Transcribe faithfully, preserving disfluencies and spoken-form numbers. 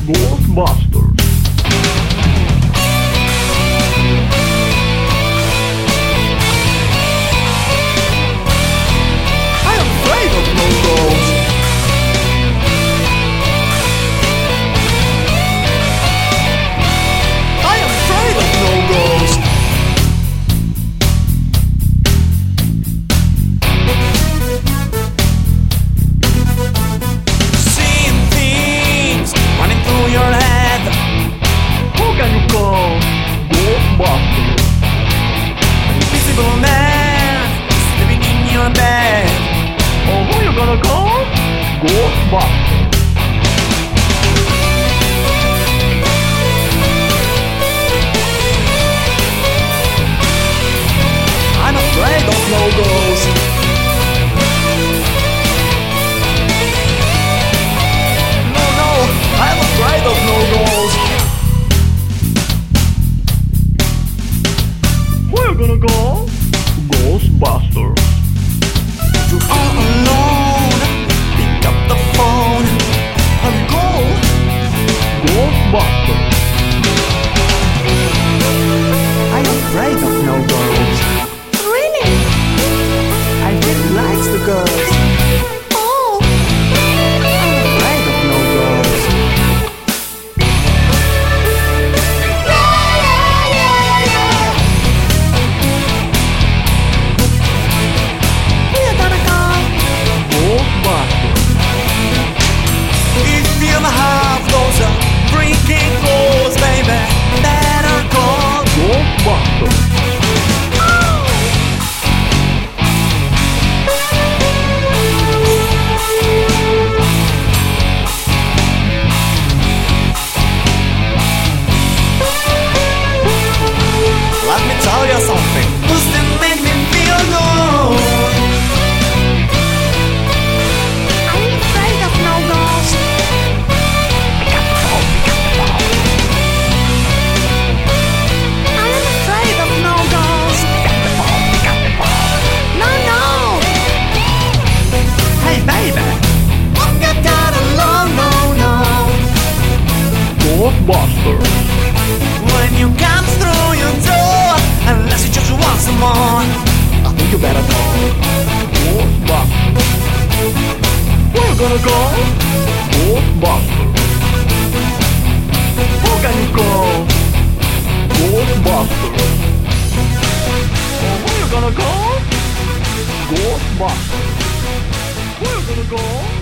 Ghostbusters. I am afraid of no ghosts. I am afraid of no ghosts. Seeing things running through your head. Who can you call? Ghostbusters. An invisible man sleeping in your bed. Oh, who you gonna call? Ghostbusters. I'm afraid of no ghosts. No, no, I'm afraid of no ghosts. Who you gonna call? Ghostbusters. You're all alone. Pick up the phone and call. Ghostbusters. I'm afraid of no ghosts. Really? I really like the ghosts. Oh, I'm afraid of no ghosts. who you gonna call? Ghostbusters. If you have those uh, freaking clothes, baby, better call. Ghostbusters. Let me tell you something. Boosting make me feel good. I'm afraid of no ghosts. I am afraid of no ghosts. No, no. Hey, baby, don't get that alone, no, no. Ghostbusters. When you come through your door, unless you just want some more, I think you better call. Ghostbusters. Who you gonna call? Ghostbusters. Who can you call? Ghostbusters. Oh, who you gonna call? Ghostbusters. Who you gonna call?